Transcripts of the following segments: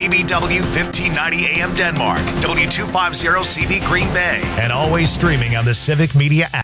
KBW 1590 AM Denmark, W250CV Green Bay, and always streaming on the Civic Media app.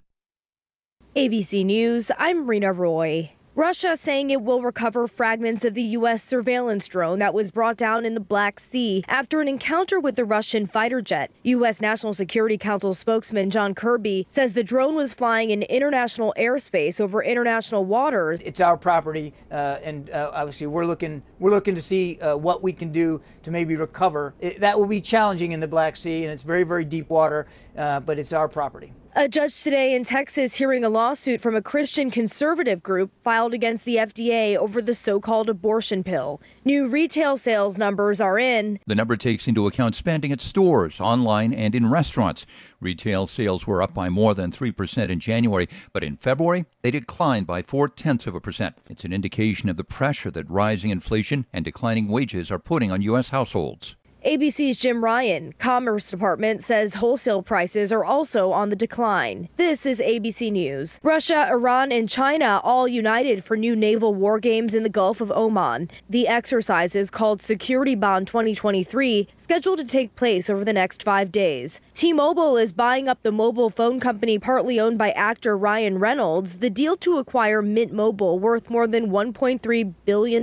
ABC News, I'm Rena Roy. Russia saying it will recover fragments of the U.S. surveillance drone that was brought down in the Black Sea after an encounter with the Russian fighter jet. U.S. National Security Council spokesman John Kirby says the drone was flying in international airspace over international waters. It's our property, and obviously we're looking to see what we can do to maybe recover. That will be challenging in the Black Sea, and it's very, very deep water, but it's our property. A judge today in Texas hearing a lawsuit from a Christian conservative group filed against the FDA over the so-called abortion pill. New retail sales numbers are in. The number takes into account spending at stores, online, and in restaurants. Retail sales were up by more than 3% in January, but in February, they declined by 0.4%. It's an indication of the pressure that rising inflation and declining wages are putting on U.S. households. ABC's Jim Ryan. Commerce Department says wholesale prices are also on the decline. This is ABC News. Russia, Iran, and China all united for new naval war games in the Gulf of Oman. The exercises, called Security Bond 2023, scheduled to take place over the next 5 days. T-Mobile is buying up the mobile phone company partly owned by actor Ryan Reynolds. The deal to acquire Mint Mobile, worth more than $1.3 billion.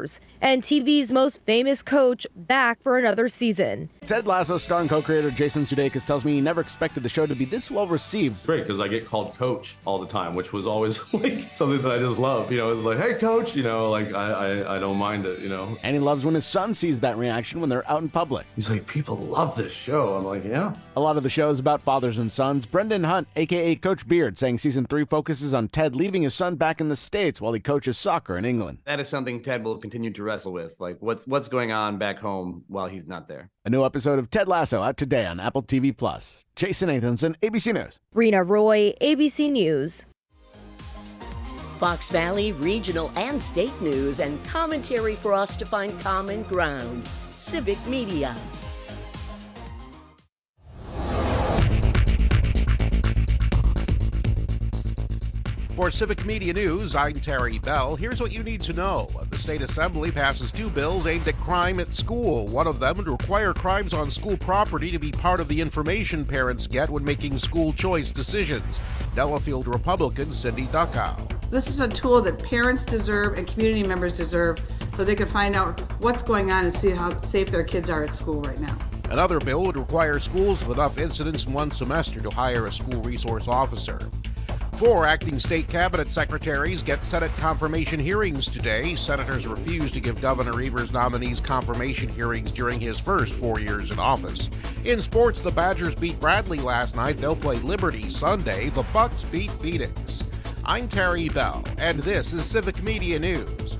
And TV's most famous coach back for another season. Ted Lasso star and co-creator Jason Sudeikis tells me he never expected the show to be this well received. It's great because I get called coach all the time, which was always like something that I just love. It's like, hey coach, like I don't mind it, And he loves when his son sees that reaction when they're out in public. He's like, people love this show. I'm like, yeah. A lot of the show is about fathers and sons. Brendan Hunt, aka Coach Beard, saying season 3 focuses on Ted leaving his son back in the States while he coaches soccer in England. That is something Ted will continue to wrestle with, like what's going on back home while he's not there. A new episode of Ted Lasso out today on Apple TV+. Jason Nathanson, ABC News. Rena Roy, ABC News. Fox Valley regional and state news and commentary for us to find common ground. Civic Media. For Civic Media News, I'm Terry Bell. Here's what you need to know. The State Assembly passes 2 bills aimed at crime at school. One of them would require crimes on school property to be part of the information parents get when making school choice decisions. Delafield Republican Cindy Duckow. This is a tool that parents deserve and community members deserve so they can find out what's going on and see how safe their kids are at school right now. Another bill would require schools with enough incidents in one semester to hire a school resource officer. 4 acting state cabinet secretaries get Senate confirmation hearings today. Senators refused to give Governor Evers' nominees confirmation hearings during his first 4 years in office. In sports, the Badgers beat Bradley last night. They'll play Liberty Sunday. The Bucks beat Phoenix. I'm Terry Bell, and this is Civic Media News.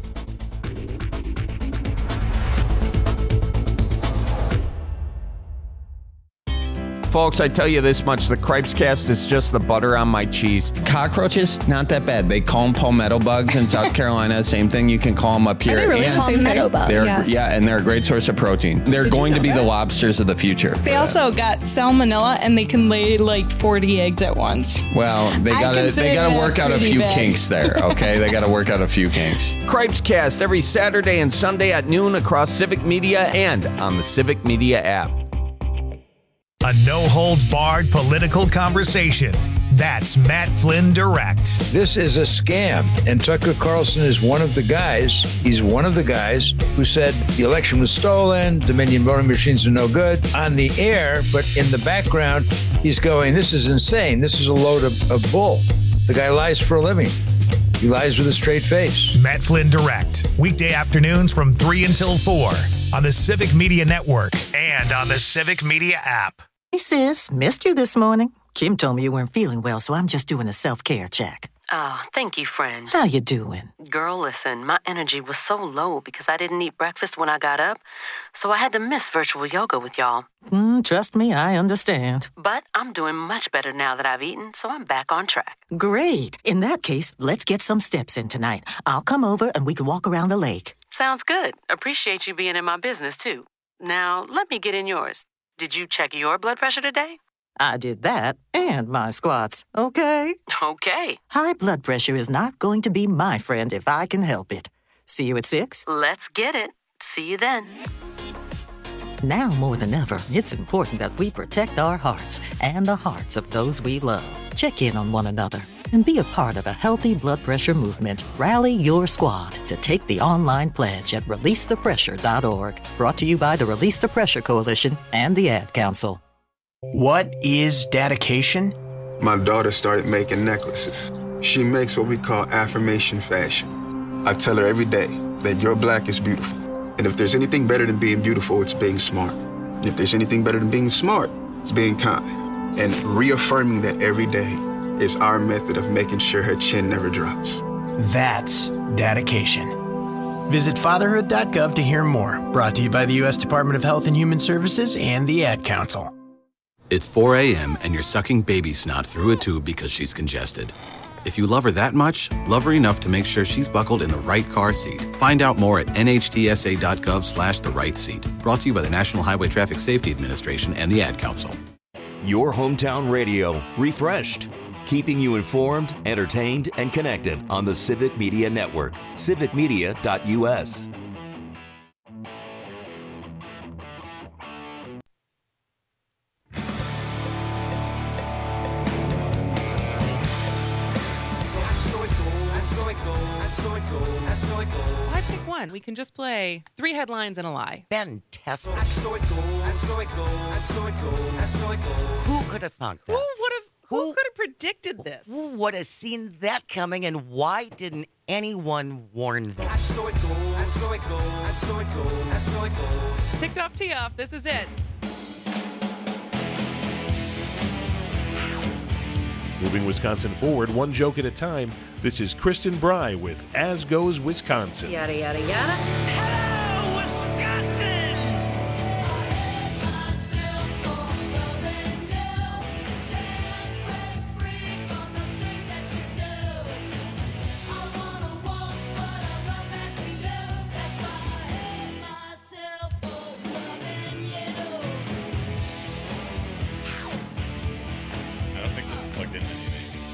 Folks, I tell you this much, the Cripescast is just the butter on my cheese. Cockroaches, not that bad. They call them palmetto bugs in South Carolina. Same thing, you can call them up here. Are they really palmetto bugs? Yes. Yeah, and they're a great source of protein. They're going to be the lobsters of the future. They also got salmonella, and they can lay like 40 eggs at once. Well, they gotta work out a few kinks there, okay? They gotta work out a few kinks. Cripescast every Saturday and Sunday at noon across Civic Media and on the Civic Media app. A no-holds-barred political conversation. That's Matt Flynn Direct. This is a scam, and Tucker Carlson is one of the guys. He's one of the guys who said the election was stolen, Dominion voting machines are no good on the air, but in the background, he's going, this is insane. This is a load of bull. The guy lies for a living. He lies with a straight face. Matt Flynn Direct. Weekday afternoons from 3 until 4 on the Civic Media Network and on the Civic Media app. Hey, sis, missed you this morning. Kim told me you weren't feeling well, so I'm just doing a self-care check. Oh, thank you, friend. How you doing? Girl, listen, my energy was so low because I didn't eat breakfast when I got up, so I had to miss virtual yoga with y'all. Trust me, I understand. But I'm doing much better now that I've eaten, so I'm back on track. Great. In that case, let's get some steps in tonight. I'll come over and we can walk around the lake. Sounds good. Appreciate you being in my business, too. Now, let me get in yours. Did you check your blood pressure today? I did that and my squats, okay? Okay. High blood pressure is not going to be my friend if I can help it. See you at 6? Let's get it. See you then. Now more than ever, it's important that we protect our hearts and the hearts of those we love. Check in on one another and be a part of a healthy blood pressure movement. Rally your squad to take the online pledge at releasethepressure.org. Brought to you by the Release the Pressure Coalition and the Ad Council. What is dedication? My daughter started making necklaces. She makes what we call affirmation fashion. I tell her every day that your black is beautiful. And if there's anything better than being beautiful, it's being smart. And if there's anything better than being smart, it's being kind. And reaffirming that every day is our method of making sure her chin never drops. That's dedication. Visit fatherhood.gov to hear more. Brought to you by the U.S. Department of Health and Human Services and the Ad Council. It's 4 a.m. and you're sucking baby snot through a tube because she's congested. If you love her that much, love her enough to make sure she's buckled in the right car seat. Find out more at nhtsa.gov/the right seat. Brought to you by the National Highway Traffic Safety Administration and the Ad Council. Your hometown radio, refreshed. Keeping you informed, entertained, and connected on the Civic Media Network. civicmedia.us. I pick one. We can just play 3 headlines and a lie. Fantastic. Who could have thought that? Who could have predicted this? Who would have seen that coming, and why didn't anyone warn them? Ticked off, tee off. This is it. Moving Wisconsin forward, one joke at a time. This is Kristen Bry with As Goes Wisconsin. Yada, yada, yada. Hello, Wisconsin! I don't think this is plugged in anything.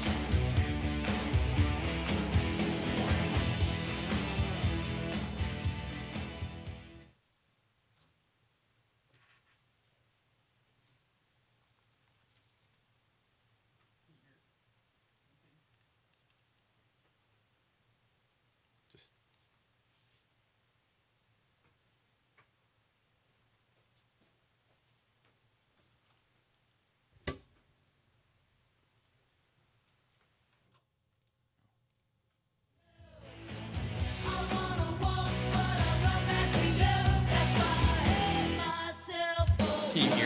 Can you hear?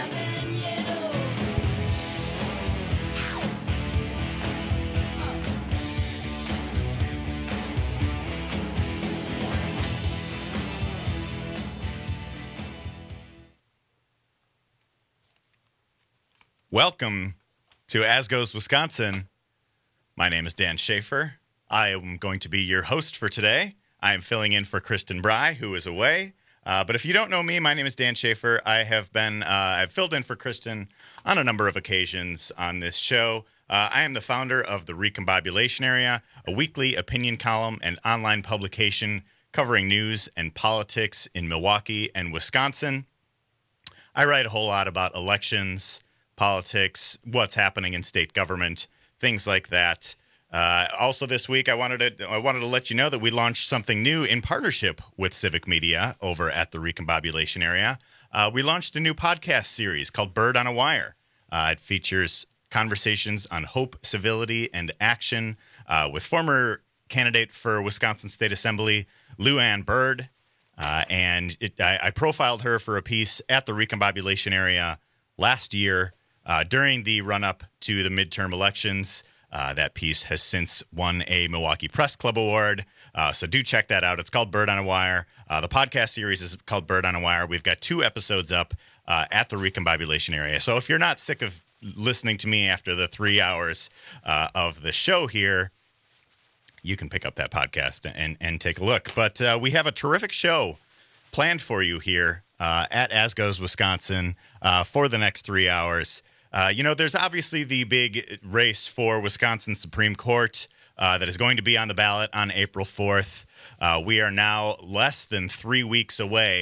Welcome to As Goes Wisconsin. My name is Dan Schaefer. I am going to be your host for today. I am filling in for Kristen Bry, who is away. But if you don't know me, my name is Dan Schaefer. I've filled in for Kristen on a number of occasions on this show. I am the founder of the Recombobulation Area, a weekly opinion column and online publication covering news and politics in Milwaukee and Wisconsin. I write a whole lot about elections, politics, what's happening in state government, things like that. Also this week, I wanted to let you know that we launched something new in partnership with Civic Media over at the Recombobulation Area. We launched a new podcast series called Bird on a Wire. It features conversations on hope, civility, and action with former candidate for Wisconsin State Assembly, Lou Ann Bird. I profiled her for a piece at the Recombobulation Area last year during the run-up to the midterm elections. That piece has since won a Milwaukee Press Club Award, so do check that out. It's called Bird on a Wire. The podcast series is called Bird on a Wire. We've got 2 episodes up at the Recombobulation Area. So if you're not sick of listening to me after the 3 hours of the show here, you can pick up that podcast and take a look. But we have a terrific show planned for you here at As Goes Wisconsin for the next 3 hours. There's obviously the big race for Wisconsin Supreme Court that is going to be on the ballot on April 4th. We are now less than 3 weeks away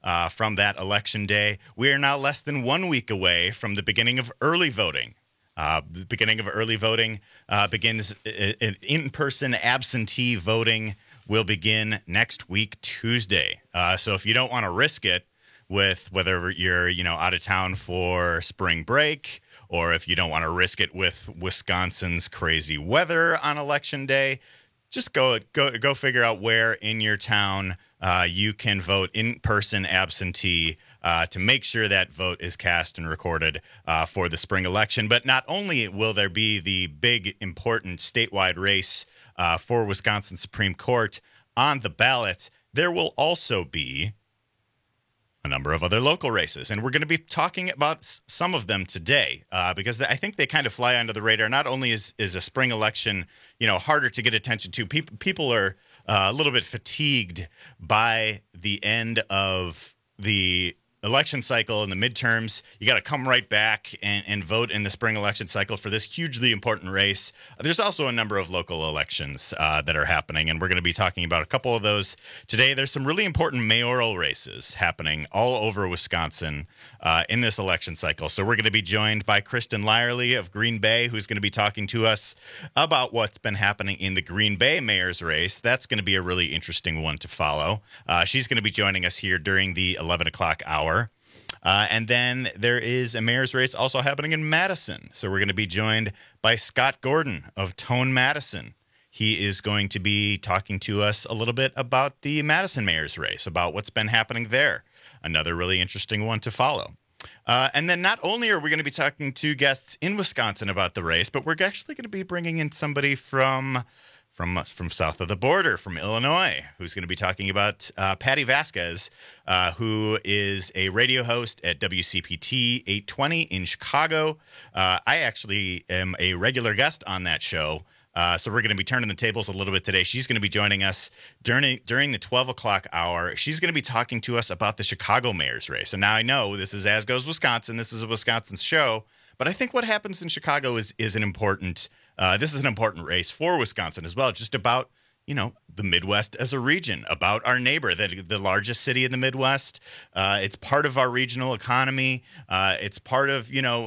from that election day. We are now less than 1 week away from the beginning of early voting. The beginning of early voting begins. In-person absentee voting will begin next week, Tuesday. So if you don't want to risk it with whether you're out of town for spring break, or if you don't want to risk it with Wisconsin's crazy weather on election day, just go figure out where in your town you can vote in-person absentee to make sure that vote is cast and recorded for the spring election. But not only will there be the big, important statewide race for Wisconsin Supreme Court on the ballot, there will also be a number of other local races. And we're going to be talking about some of them today because I think they kind of fly under the radar. Not only is a spring election, harder to get attention to, people are a little bit fatigued by the end of the election cycle and the midterms. You got to come right back and vote in the spring election cycle for this hugely important race. There's also a number of local elections that are happening, and we're going to be talking about a couple of those today. There's some really important mayoral races happening all over Wisconsin in this election cycle. So we're going to be joined by Kristen Lyerly of Green Bay, who's going to be talking to us about what's been happening in the Green Bay mayor's race. That's going to be a really interesting one to follow. She's going to be joining us here during the 11 o'clock hour. And then there is a mayor's race also happening in Madison. So we're going to be joined by Scott Gordon of Tone Madison. He is going to be talking to us a little bit about the Madison mayor's race, about what's been happening there. Another really interesting one to follow. And then not only are we going to be talking to guests in Wisconsin about the race, but we're actually going to be bringing in somebody from south of the border, from Illinois, who's going to be talking about Patty Vasquez, who is a radio host at WCPT 820 in Chicago. I actually am a regular guest on that show, so we're going to be turning the tables a little bit today. She's going to be joining us during the 12 o'clock hour. She's going to be talking to us about the Chicago mayor's race. And now I know this is As Goes Wisconsin. This is a Wisconsin show. But I think what happens in Chicago is an important this is an important race for Wisconsin as well. It's just about, the Midwest as a region, about our neighbor, the largest city in the Midwest. It's part of our regional economy. It's part of,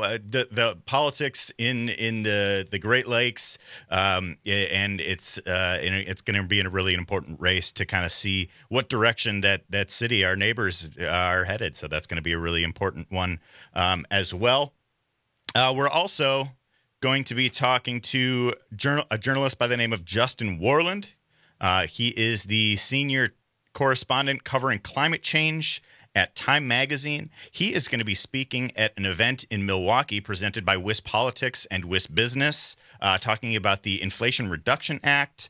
the politics in the Great Lakes. And it's going to be a really important race to kind of see what direction that city, our neighbors, are headed. So that's going to be a really important one as well. We're also going to be talking to a journalist by the name of Justin Warland. He is the senior correspondent covering climate change at Time Magazine. He is going to be speaking at an event in Milwaukee presented by WisPolitics and WisBusiness, talking about the Inflation Reduction Act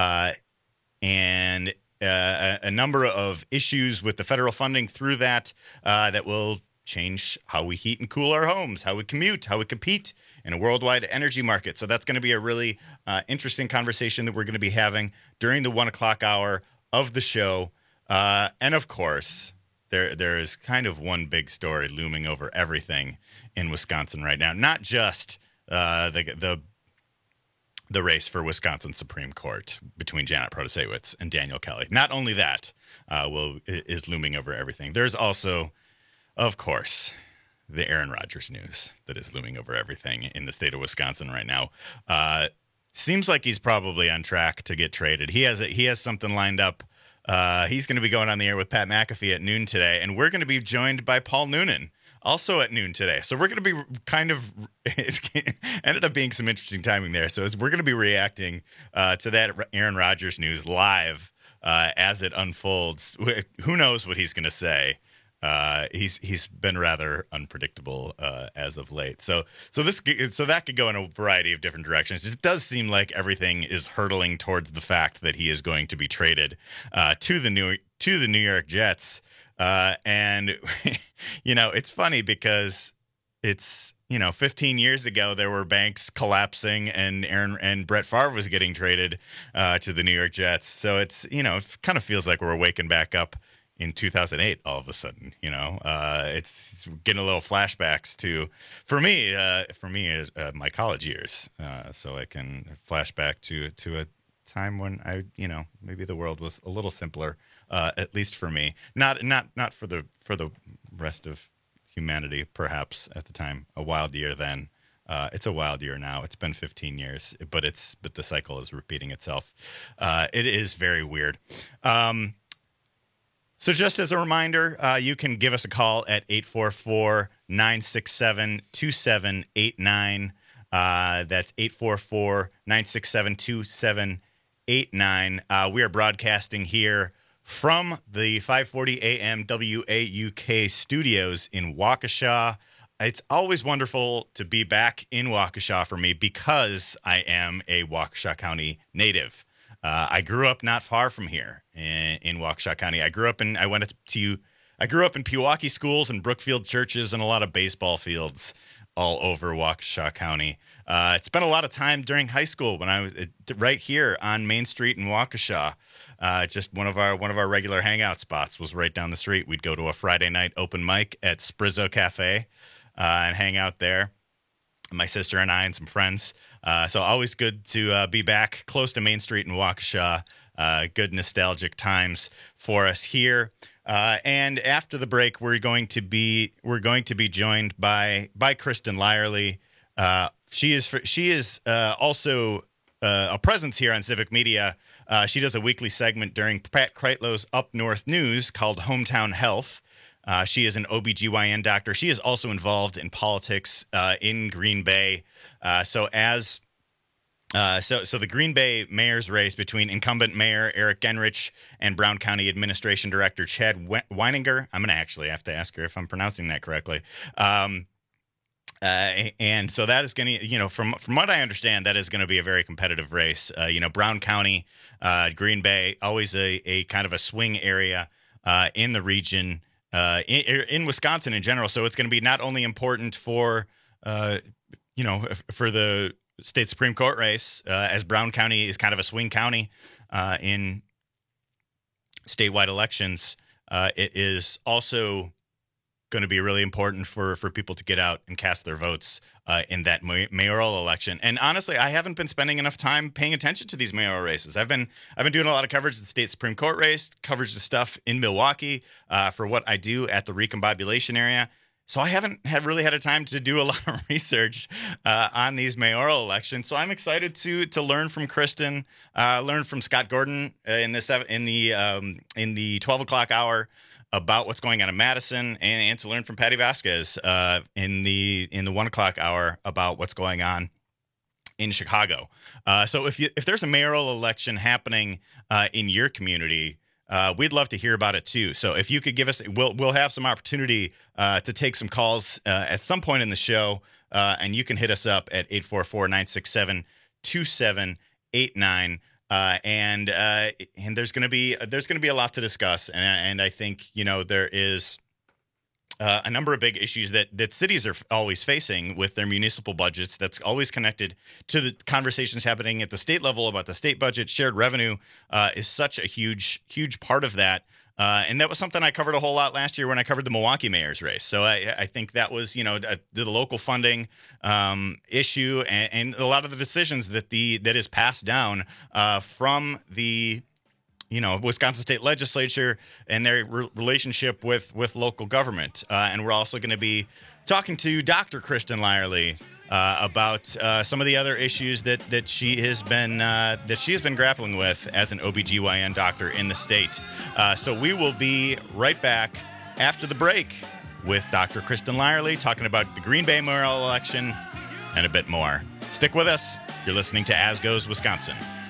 and a number of issues with the federal funding through that that will change how we heat and cool our homes, how we commute, how we compete in a worldwide energy market. So that's going to be a really interesting conversation that we're going to be having during the 1 o'clock hour of the show. And of course, there is kind of one big story looming over everything in Wisconsin right now. Not just the race for Wisconsin Supreme Court between Janet Protasiewicz and Daniel Kelly. Not only that is looming over everything. There's also, of course, the Aaron Rodgers news that is looming over everything in the state of Wisconsin right now. Seems like he's probably on track to get traded. He has something lined up. He's going to be going on the air with Pat McAfee at noon today, and we're going to be joined by Paul Noonan also at noon today. So we're going to be it ended up being some interesting timing there. So we're going to be reacting to that Aaron Rodgers news live as it unfolds. Who knows what he's going to say? He's been rather unpredictable as of late. So that could go in a variety of different directions. It does seem like everything is hurtling towards the fact that he is going to be traded to the New York Jets. And it's funny because it's 15 years ago there were banks collapsing and Brett Favre was getting traded to the New York Jets. So it's it kind of feels like we're waking back up in 2008 all of a sudden. It's getting a little flashbacks to for me my college years, so I can flash back to a time when I maybe the world was a little simpler, at least for me. Not for the rest of humanity, perhaps at the time. A wild year then. It's a wild year now. It's been 15 years, but the cycle is repeating itself. It is very weird. So just as a reminder, you can give us a call at 844-967-2789. That's 844-967-2789. We are broadcasting here from the 540 AM WAUK studios in Waukesha. It's always wonderful to be back in Waukesha for me because I am a Waukesha County native. I grew up not far from here in Waukesha County. I grew up in Pewaukee schools and Brookfield churches and a lot of baseball fields all over Waukesha County. Spent a lot of time during high school when I was right here on Main Street in Waukesha. Just one of our regular hangout spots was right down the street. We'd go to a Friday night open mic at Sprizzo Cafe and hang out there. My sister and I and some friends. So always good to be back close to Main Street in Waukesha. Good nostalgic times for us here. And after the break, we're going to be joined by Kristen Lyerly. She is also a presence here on Civic Media. She does a weekly segment during Pat Kreitlow's Up North News called Hometown Health. She is an OBGYN doctor. She is also involved in politics in Green Bay. So the Green Bay mayor's race between incumbent Mayor Eric Genrich and Brown County Administration Director Chad Weininger. I'm going to actually have to ask her if I'm pronouncing that correctly. And so that is going to, from what I understand, that is going to be a very competitive race. Brown County, Green Bay, always a kind of a swing area in the region. In Wisconsin in general. So it's going to be not only important for the state Supreme Court race, as Brown County is kind of a swing county in statewide elections. It is also going to be really important for people to get out and cast their votes in that mayoral election. And honestly, I haven't been spending enough time paying attention to these mayoral races. I've been doing a lot of coverage of the state Supreme Court race, coverage of stuff in Milwaukee for what I do at the recombobulation area. So I haven't really had a time to do a lot of research on these mayoral elections. So I'm excited to learn from Kristen, learn from Scott Gordon in the 12 o'clock hour about what's going on in Madison, and to learn from Patty Vasquez in the 1 o'clock hour about what's going on in Chicago. So if there's a mayoral election happening in your community, we'd love to hear about it too. So if you could give us, we'll have some opportunity to take some calls at some point in the show, and you can hit us up at 844-967-2789. And there's going to be a lot to discuss, and I think there is a number of big issues that cities are always facing with their municipal budgets. That's always connected to the conversations happening at the state level about the state budget. Shared revenue is such a huge part of that. And that was something I covered a whole lot last year when I covered the Milwaukee mayor's race. So I think that was, the local funding issue and a lot of the decisions that is passed down from the, Wisconsin State Legislature and their relationship with local government. And we're also going to be talking to Dr. Kristen Lyerly about some of the other issues that she has been grappling with as an OBGYN doctor in the state. So we will be right back after the break with Dr. Kristen Lyerly talking about the Green Bay mayoral election and a bit more. Stick with us. You're listening to As Goes Wisconsin.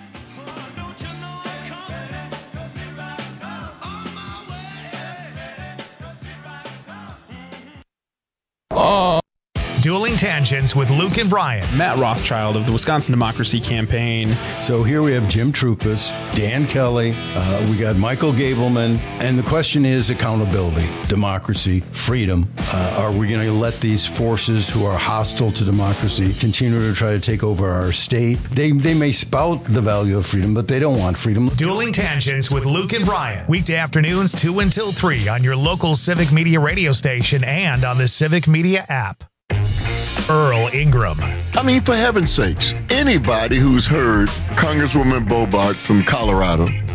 Dueling Tangents with Luke and Brian. Matt Rothschild of the Wisconsin Democracy Campaign. So here we have Jim Troupas, Dan Kelly, we got Michael Gableman, and the question is accountability, democracy, freedom. Are we going to let these forces who are hostile to democracy continue to try to take over our state? They may spout the value of freedom, but they don't want freedom. Dueling Tangents with Luke and Brian. Weekday afternoons 2 until 3 on your local Civic Media radio station and on the Civic Media app. Earl Ingram. I mean, for heaven's sakes, anybody who's heard Congresswoman Boebert from Colorado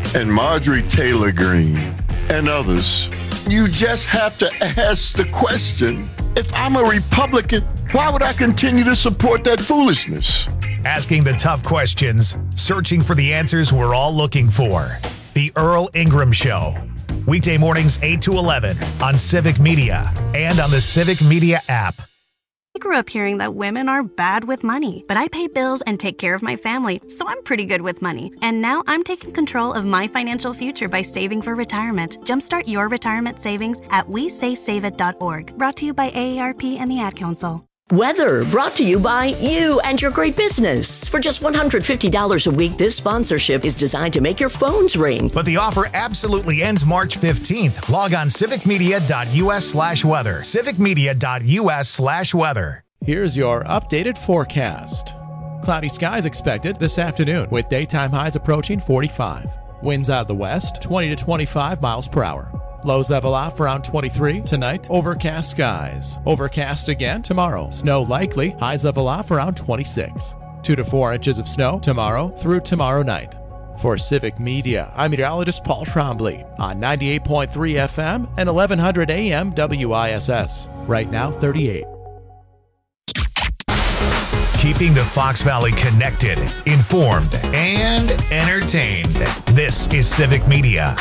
and Marjorie Taylor Greene and others. You just have to ask the question, if I'm a Republican, why would I continue to support that foolishness? Asking the tough questions, searching for the answers we're all looking for. The Earl Ingram Show. Weekday mornings 8 to 11 on Civic Media and on the Civic Media app. I grew up hearing that women are bad with money, but I pay bills and take care of my family, so I'm pretty good with money. And now I'm taking control of my financial future by saving for retirement. Jumpstart your retirement savings at WeSaySaveIt.org. Brought to you by AARP and the Ad Council. Weather brought to you by you and your great business. For just $150 a week, this sponsorship is designed to make your phones ring. But the offer absolutely ends March 15th. Log on civicmedia.us/weather. civicmedia.us/weather. Here's your updated forecast. Cloudy skies expected this afternoon with daytime highs approaching 45. Winds out of the west, 20 to 25 miles per hour. Lows level off around 23 tonight. Overcast skies. Overcast again tomorrow. Snow likely. Highs level off around 26. 2 to 4 inches of snow tomorrow through tomorrow night. For Civic Media, I'm meteorologist Paul Trombley on 98.3 FM and 1100 AM WISS. Right now, 38. Keeping the Fox Valley connected, informed, and entertained. This is Civic Media.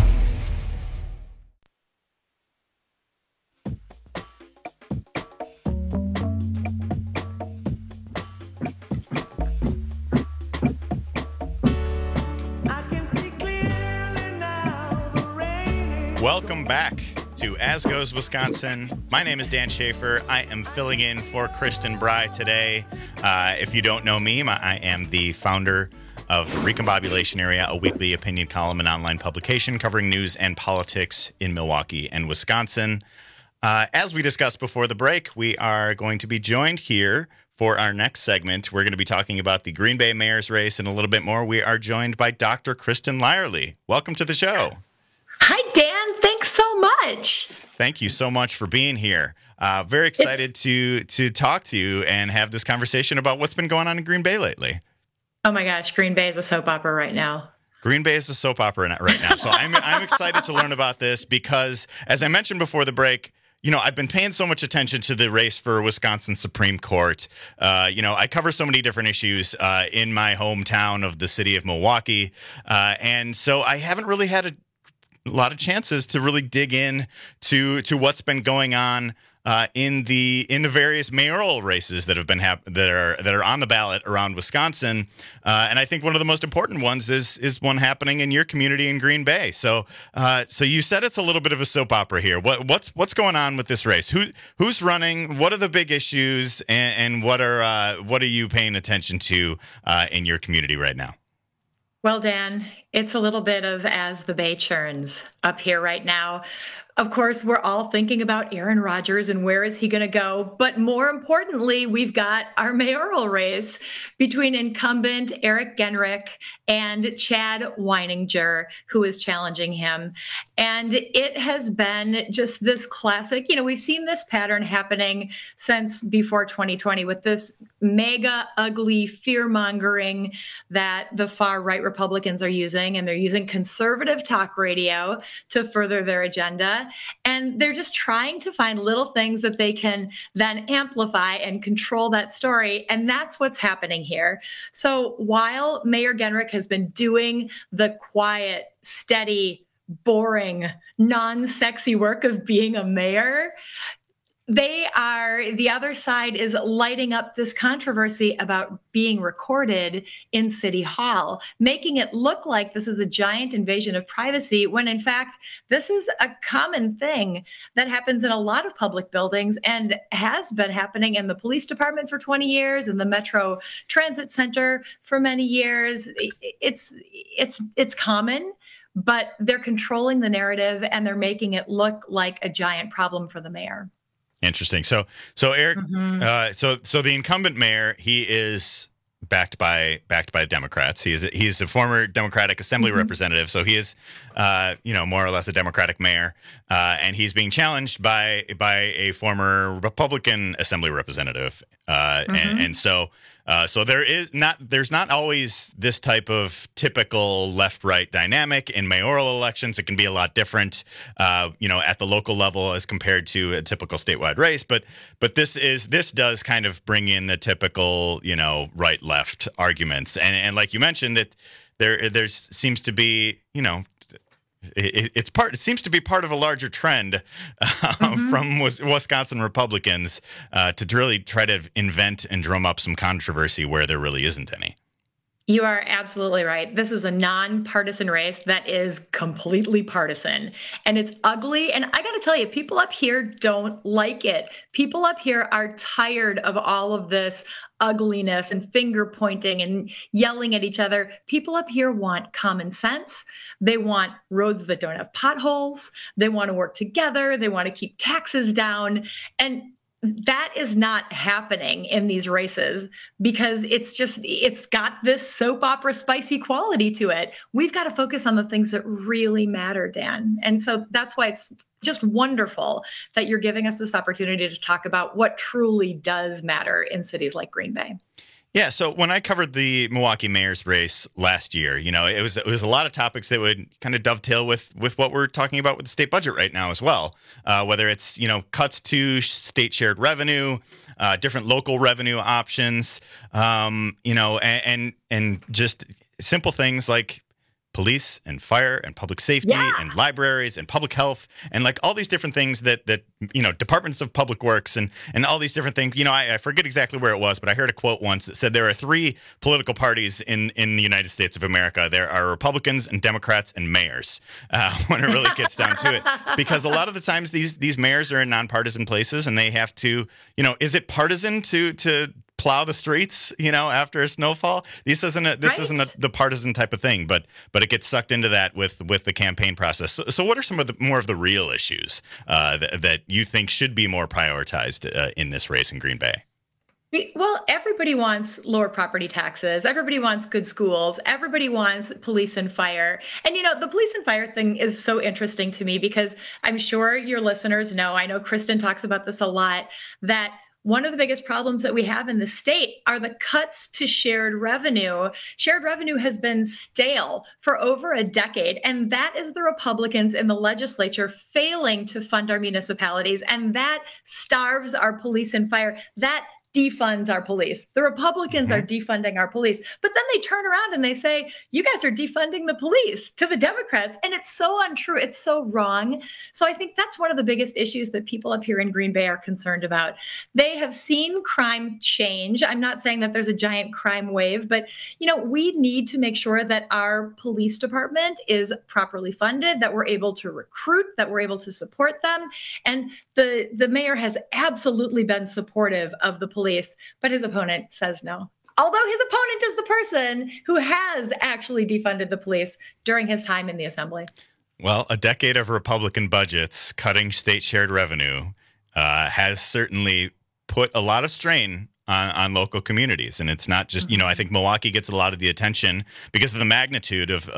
Welcome back to As Goes Wisconsin. My name is Dan Schaefer. I am filling in for Kristen Bry today. If you don't know me, I am the founder of the Recombobulation Area, a weekly opinion column and online publication covering news and politics in Milwaukee and Wisconsin. As we discussed before the break, we are going to be joined here for our next segment. We're going to be talking about the Green Bay mayor's race and a little bit more. We are joined by Dr. Kristen Lyerly. Welcome to the show. Hi, Dan. Thanks so much. Thank you so much for being here. Very excited to talk to you and have this conversation about what's been going on in Green Bay lately. Oh my gosh, Green Bay is a soap opera right now. Green Bay is a soap opera right now. So I'm excited to learn about this because, as I mentioned before the break, you know, I've been paying so much attention to the race for Wisconsin Supreme Court. I cover so many different issues in my hometown of the city of Milwaukee. And so I haven't really had a lot of chances to really dig in to what's been going on in the various mayoral races that have been that are on the ballot around Wisconsin, and I think one of the most important ones is one happening in your community in Green Bay. So you said it's a little bit of a soap opera here. What's going on with this race? Who's running? What are the big issues, and what are you paying attention to in your community right now? Well, Dan, it's a little bit of as the Bay churns up here right now. Of course, we're all thinking about Aaron Rodgers and where is he going to go. But more importantly, we've got our mayoral race between incumbent Eric Genrich and Chad Weininger, who is challenging him. And it has been just this classic, we've seen this pattern happening since before 2020 with this mega ugly fear-mongering that the far-right Republicans are using. And they're using conservative talk radio to further their agenda. And they're just trying to find little things that they can then amplify and control that story. And that's what's happening here. So while Mayor Genrich has been doing the quiet, steady, boring, non-sexy work of being a mayor, the other side is lighting up this controversy about being recorded in City Hall, making it look like this is a giant invasion of privacy, when in fact, this is a common thing that happens in a lot of public buildings and has been happening in the police department for 20 years, in the Metro Transit Center for many years. It's common, but they're controlling the narrative and they're making it look like a giant problem for the mayor. Interesting. So Eric, so the incumbent mayor, he is backed by Democrats. He's a former Democratic Assembly representative, so he is, more or less a Democratic mayor, and he's being challenged by a former Republican Assembly representative, and so So there's not always this type of typical left-right dynamic in mayoral elections. It can be a lot different, at the local level as compared to a typical statewide race. But this does kind of bring in the typical, right-left arguments. And like you mentioned, that there seems to be, it seems to be part of a larger trend from Wisconsin Republicans to really try to invent and drum up some controversy where there really isn't any. You are absolutely right. This is a nonpartisan race that is completely partisan, and it's ugly. And I got to tell you, people up here don't like it. People up here are tired of all of this ugliness and finger pointing and yelling at each other. People up here want common sense. They want roads that don't have potholes. They want to work together. They want to keep taxes down. And that is not happening in these races because it's got this soap opera spicy quality to it. We've got to focus on the things that really matter, Dan. And so that's why it's just wonderful that you're giving us this opportunity to talk about what truly does matter in cities like Green Bay. Yeah, so when I covered the Milwaukee mayor's race last year, it was a lot of topics that would kind of dovetail with what we're talking about with the state budget right now as well. Whether it's cuts to state shared revenue, different local revenue options, and just simple things like police and fire and public safety and libraries and public health and like all these different things that departments of public works and all these different things. I forget exactly where it was, but I heard a quote once that said there are three political parties in the United States of America. There are Republicans and Democrats and mayors when it really gets down to it. Because a lot of the times these mayors are in nonpartisan places and they have to, is it partisan to plow the streets, after a snowfall? This isn't the partisan type of thing, but it gets sucked into that with the campaign process. So what are some of the more of the real issues that you think should be more prioritized in this race in Green Bay? Well, everybody wants lower property taxes. Everybody wants good schools. Everybody wants police and fire. And, the police and fire thing is so interesting to me because I'm sure your listeners know, I know Kristen talks about this a lot, that one of the biggest problems that we have in the state are the cuts to shared revenue. Shared revenue has been stale for over a decade, and that is the Republicans in the legislature failing to fund our municipalities, and that starves our police and fire. That defunds our police. The Republicans are defunding our police, but then they turn around and they say, you guys are defunding the police to the Democrats. And it's so untrue. It's so wrong. So I think that's one of the biggest issues that people up here in Green Bay are concerned about. They have seen crime change. I'm not saying that there's a giant crime wave, but we need to make sure that our police department is properly funded, that we're able to recruit, that we're able to support them. And the mayor has absolutely been supportive of the police, but his opponent says no. Although his opponent is the person who has actually defunded the police during his time in the assembly. Well, a decade of Republican budgets cutting state shared revenue has certainly put a lot of strain on local communities. And it's not just, I think Milwaukee gets a lot of the attention because of the magnitude of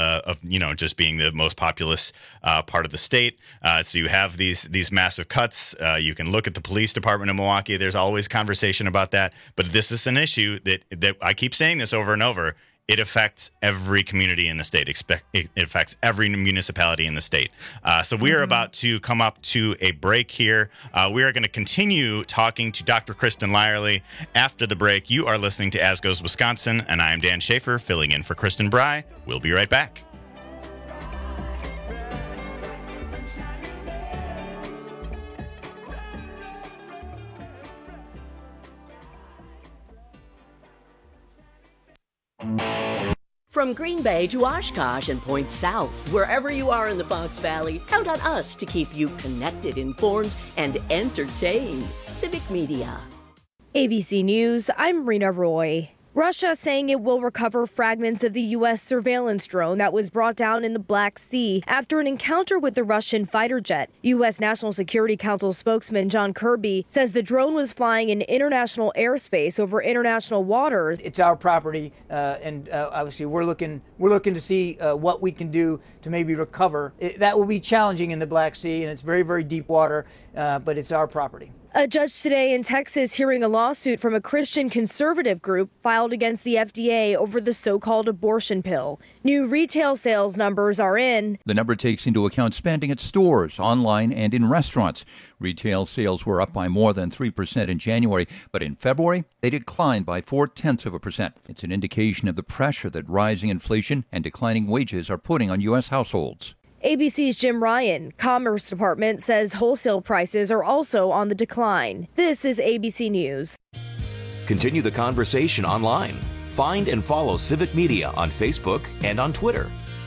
just being the most populous part of the state. So you have these massive cuts. You can look at the police department in Milwaukee. There's always conversation about that. But this is an issue that I keep saying this over and over. It affects every community in the state. It affects every municipality in the state. So we are about to come up to a break here. We are going to continue talking to Dr. Kristen Lyerly after the break. You are listening to As Goes Wisconsin, and I am Dan Schaefer, filling in for Kristen Bry. We'll be right back. From Green Bay to Oshkosh and points south, wherever you are in the Fox Valley, count on us to keep you connected, informed, and entertained. Civic Media. ABC News, I'm Rena Roy. Russia saying it will recover fragments of the U.S. surveillance drone that was brought down in the Black Sea after an encounter with the Russian fighter jet. U.S. National Security Council spokesman John Kirby says the drone was flying in international airspace over international waters. It's our property, and obviously we're looking to see what we can do to maybe recover. That will be challenging in the Black Sea, and it's very, very deep water. but it's our property. A judge today in Texas hearing a lawsuit from a Christian conservative group filed against the FDA over the so-called abortion pill. New retail sales numbers are in. The number takes into account spending at stores, online, and in restaurants. Retail sales were up by more than 3% in January, but in February, they declined by 0.4%. It's an indication of the pressure that rising inflation and declining wages are putting on U.S. households. ABC's Jim Ryan. Commerce Department says wholesale prices are also on the decline. This is ABC News. Continue the conversation online. Find and follow Civic Media on Facebook and on Twitter.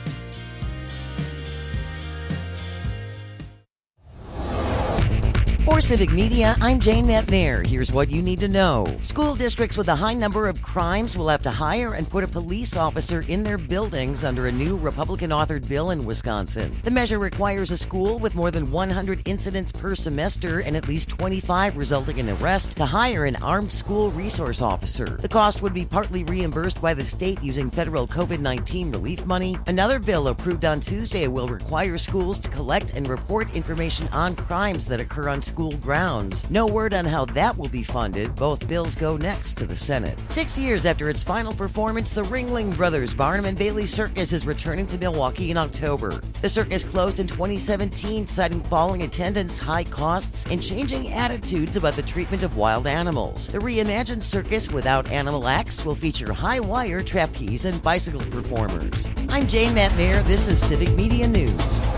For Civic Media, I'm Jane McNair. Here's what you need to know. School districts with a high number of crimes will have to hire and put a police officer in their buildings under a new Republican-authored bill in Wisconsin. The measure requires a school with more than 100 incidents per semester and at least 25 resulting in arrest to hire an armed school resource officer. The cost would be partly reimbursed by the state using federal COVID-19 relief money. Another bill approved on Tuesday will require schools to collect and report information on crimes that occur on school grounds. No word on how that will be funded. Both bills go next to the Senate. 6 years after its final performance, the Ringling Brothers Barnum and Bailey Circus is returning to Milwaukee in October. The circus closed in 2017, citing falling attendance, high costs, and changing attitudes about the treatment of wild animals. The reimagined circus without animal acts will feature high-wire trapeze and bicycle performers. I'm Jane McNair. This is Civic Media News.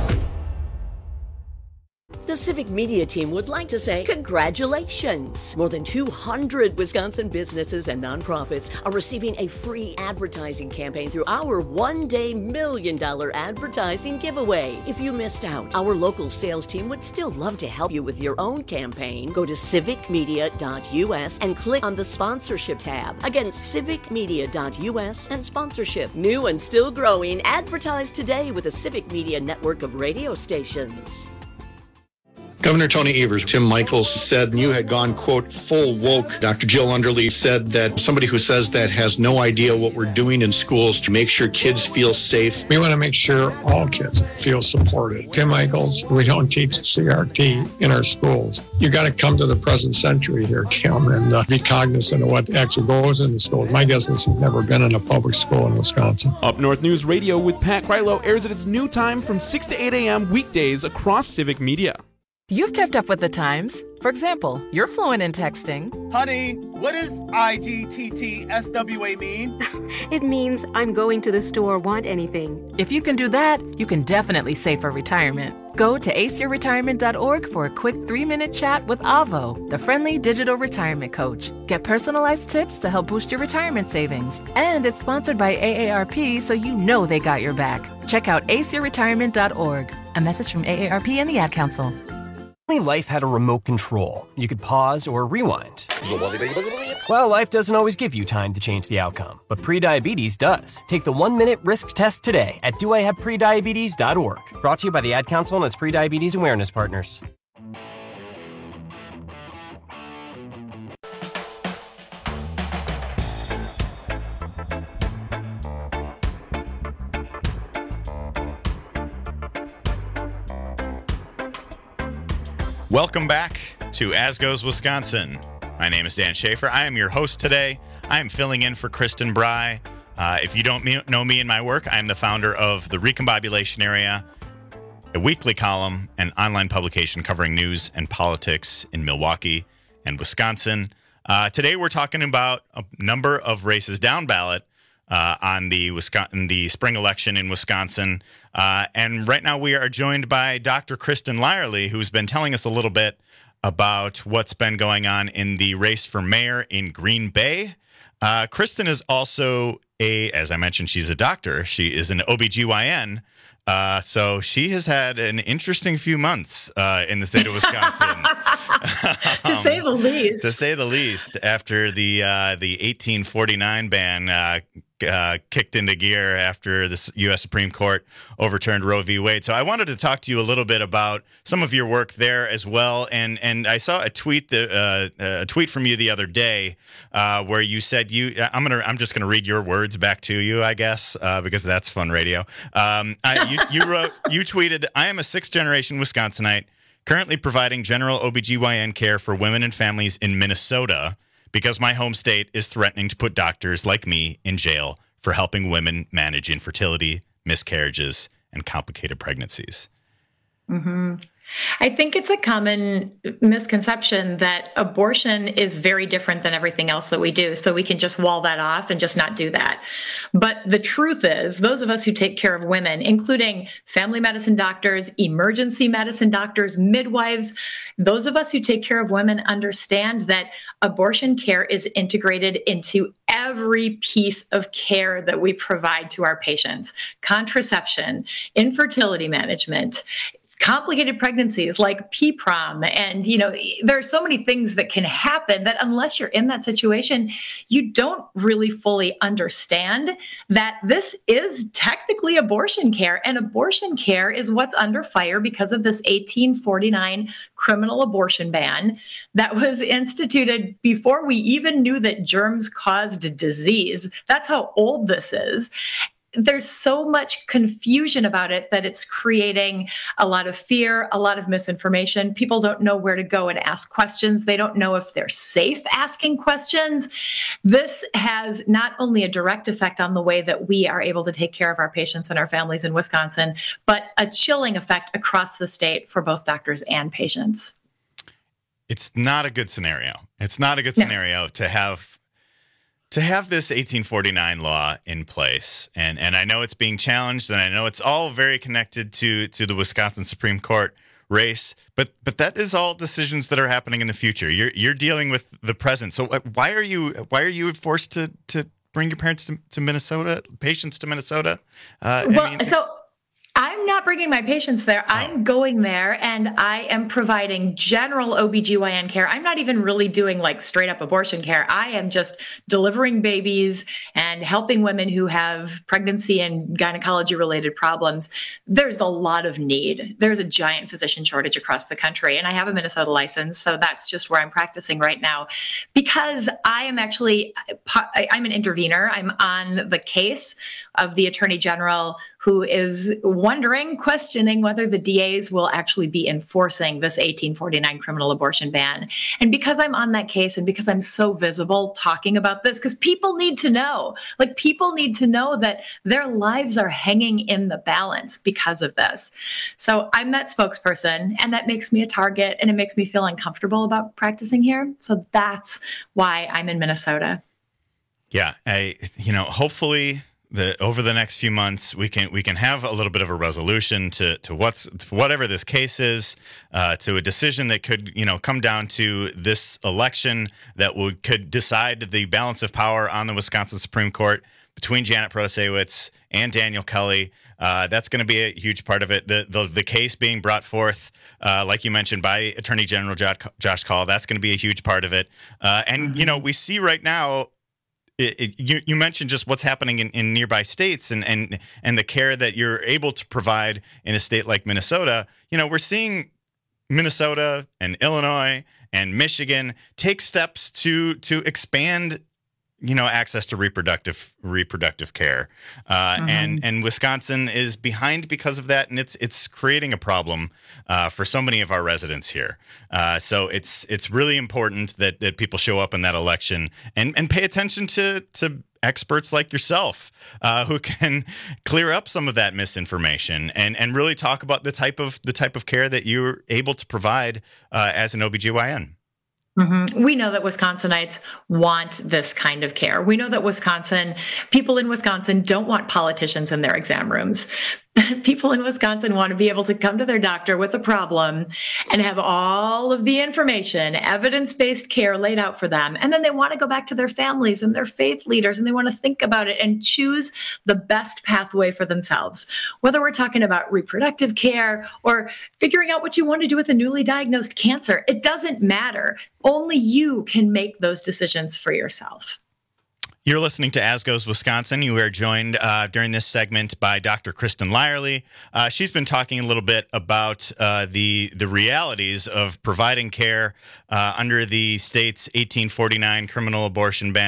The Civic Media team would like to say congratulations. More than 200 Wisconsin businesses and nonprofits are receiving a free advertising campaign through our one-day $1 million advertising giveaway. If you missed out, our local sales team would still love to help you with your own campaign. Go to civicmedia.us and click on the sponsorship tab. Again, civicmedia.us and sponsorship. New and still growing, advertise today with the Civic Media network of radio stations. Governor Tony Evers, Tim Michaels said you had gone, quote, full woke. Dr. Jill Underly said that somebody who says that has no idea what we're doing in schools to make sure kids feel safe. We want to make sure all kids feel supported. Tim Michaels, we don't teach CRT in our schools. You got to come to the present century here, Tim, and be cognizant of what actually goes in the schools. My guess is he's never been in a public school in Wisconsin. Up North News Radio with Pat Krylo airs at its new time from 6 to 8 a.m. weekdays across Civic Media. You've kept up with the times. For example, you're fluent in texting. Honey, what does IGTTSWA mean? It means I'm going to the store, want anything. If you can do that, you can definitely save for retirement. Go to aceyourretirement.org for a quick 3-minute chat with Avo, the friendly digital retirement coach. Get personalized tips to help boost your retirement savings. And it's sponsored by AARP, so you know they got your back. Check out aceyourretirement.org. A message from AARP and the Ad Council. Life had a remote control. You could pause or rewind. Well, life doesn't always give you time to change the outcome, but prediabetes does. Take the 1-minute risk test today at doihaveprediabetes.org. Brought to you by the Ad Council and its prediabetes awareness partners. Welcome back to As Goes Wisconsin. My name is Dan Schaefer. I am your host today. I am filling in for Kristen Bry. If you don't know me and my work, I am the founder of the Recombobulation Area, a weekly column and online publication covering news and politics in Milwaukee and Wisconsin. Today we're talking about a number of races down ballot on the spring election in Wisconsin. And right now we are joined by Dr. Kristen Lyerly, who's been telling us a little bit about what's been going on in the race for mayor in Green Bay. Kristen is also as I mentioned, she's a doctor. She is an OBGYN. So she has had an interesting few months in the state of Wisconsin. To say the least. To say the least, after the 1849 ban kicked into gear after the U.S. Supreme Court overturned Roe v. Wade. So I wanted to talk to you a little bit about some of your work there as well. And I saw a tweet from you the other day where you said I'm just gonna read your words back to you, I guess, because that's fun radio. You tweeted, "I am a 6th generation Wisconsinite, currently providing general OBGYN care for women and families in Minnesota because my home state is threatening to put doctors like me in jail for helping women manage infertility, miscarriages, and complicated pregnancies. Mm-hmm. I think it's a common misconception that abortion is very different than everything else that we do. So we can just wall that off and just not do that. But the truth is, those of us who take care of women, including family medicine doctors, emergency medicine doctors, midwives, those of us who take care of women understand that abortion care is integrated into every piece of care that we provide to our patients. Contraception, infertility management, complicated pregnancies like PPROM. And, there are so many things that can happen that unless you're in that situation, you don't really fully understand that this is technically abortion care. And abortion care is what's under fire because of this 1849 criminal abortion ban that was instituted before we even knew that germs caused disease. That's how old this is. There's so much confusion about it that it's creating a lot of fear, a lot of misinformation. People don't know where to go and ask questions. They don't know if they're safe asking questions. This has not only a direct effect on the way that we are able to take care of our patients and our families in Wisconsin, but a chilling effect across the state for both doctors and patients. It's not a good scenario. It's not a good scenario to have this 1849 law in place. And I know it's being challenged, and I know it's all very connected to the Wisconsin Supreme Court race, but that is all decisions that are happening in the future. You're dealing with the present. So why are you forced to bring your parents to Minnesota, patients to Minnesota? I'm not bringing my patients there. I'm going there and I am providing general OBGYN care. I'm not even really doing like straight up abortion care. I am just delivering babies and helping women who have pregnancy and gynecology related problems. There's a lot of need. There's a giant physician shortage across the country, and I have a Minnesota license. So that's just where I'm practicing right now because I'm an intervener. I'm on the case of the Attorney General who is questioning whether the DAs will actually be enforcing this 1849 criminal abortion ban. And because I'm on that case and because I'm so visible talking about this, because people need to know, people need to know that their lives are hanging in the balance because of this. So I'm that spokesperson, and that makes me a target, and it makes me feel uncomfortable about practicing here. So that's why I'm in Minnesota. Yeah, hopefully over the next few months, we can have a little bit of a resolution to whatever this case is, to a decision that could come down to this election that could decide the balance of power on the Wisconsin Supreme Court between Janet Protasiewicz and Daniel Kelly. That's going to be a huge part of it. The case being brought forth, like you mentioned, by Attorney General Josh Kaul, that's going to be a huge part of it. And we see right now. You mentioned just what's happening in nearby states and the care that you're able to provide in a state like Minnesota. We're seeing Minnesota and Illinois and Michigan take steps to expand access to reproductive care, and Wisconsin is behind because of that, and it's creating a problem for so many of our residents here. So it's really important that people show up in that election and pay attention to experts like yourself who can clear up some of that misinformation and really talk about the type of care that you're able to provide as an OBGYN. Mm-hmm. We know that Wisconsinites want this kind of care. We know that people in Wisconsin don't want politicians in their exam rooms. People in Wisconsin want to be able to come to their doctor with a problem and have all of the information, evidence-based care laid out for them. And then they want to go back to their families and their faith leaders, and they want to think about it and choose the best pathway for themselves. Whether we're talking about reproductive care or figuring out what you want to do with a newly diagnosed cancer, it doesn't matter. Only you can make those decisions for yourself. You're listening to As Goes Wisconsin. You are joined during this segment by Dr. Kristen Lyerly. She's been talking a little bit about the realities of providing care under the state's 1849 criminal abortion ban.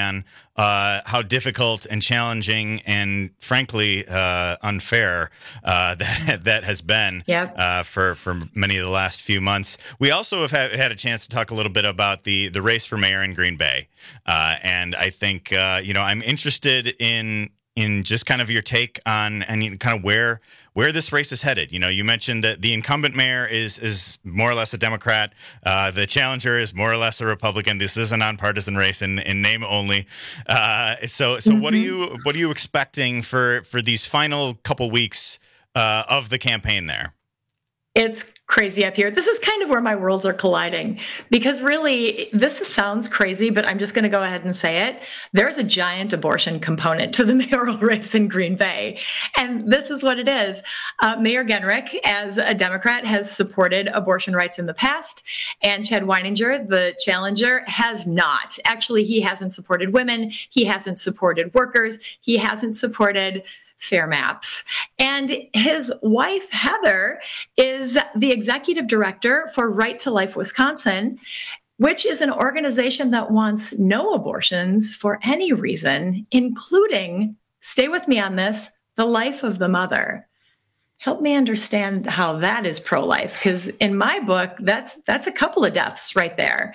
how difficult and challenging and frankly unfair that has been for many of the last few months. We also have had a chance to talk a little bit about the race for mayor in Green Bay, and I think I'm interested in just kind of your take on and kind of where this race is headed. You mentioned that the incumbent mayor is more or less a Democrat. The challenger is more or less a Republican. This is a nonpartisan race in name only. So what are you expecting for these final couple weeks of the campaign there? It's crazy up here. This is kind of where my worlds are colliding, because really, this sounds crazy, but I'm just going to go ahead and say it. There's a giant abortion component to the mayoral race in Green Bay. And this is what it is. Mayor Genrich, as a Democrat, has supported abortion rights in the past. And Chad Weininger, the challenger, has not. Actually, he hasn't supported women. He hasn't supported workers. He hasn't supported fair maps. And his wife, Heather, is the executive director for Right to Life Wisconsin, which is an organization that wants no abortions for any reason, including, stay with me on this, the life of the mother. Help me understand how that is pro-life, because in my book, that's a couple of deaths right there.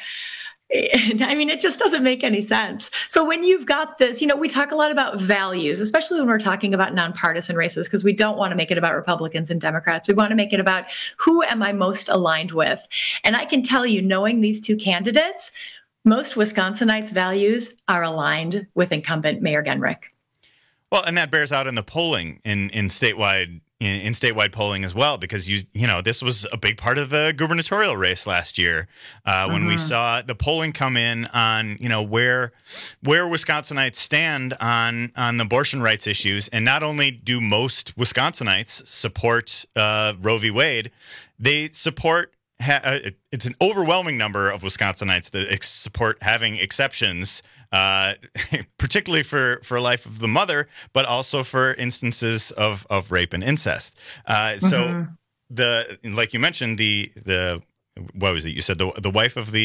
I mean, it just doesn't make any sense. So when you've got this, we talk a lot about values, especially when we're talking about nonpartisan races, because we don't want to make it about Republicans and Democrats. We want to make it about who am I most aligned with? And I can tell you, knowing these two candidates, most Wisconsinites' values are aligned with incumbent Mayor Genrich. Well, and that bears out in the polling in statewide polling as well, because this was a big part of the gubernatorial race last year when we saw the polling come in on where Wisconsinites stand on the abortion rights issues. And not only do most Wisconsinites support Roe v. Wade, they support it's an overwhelming number of Wisconsinites that support having exceptions, particularly for life of the mother, but also for instances of rape and incest. So like you mentioned, the what was it? You said the wife of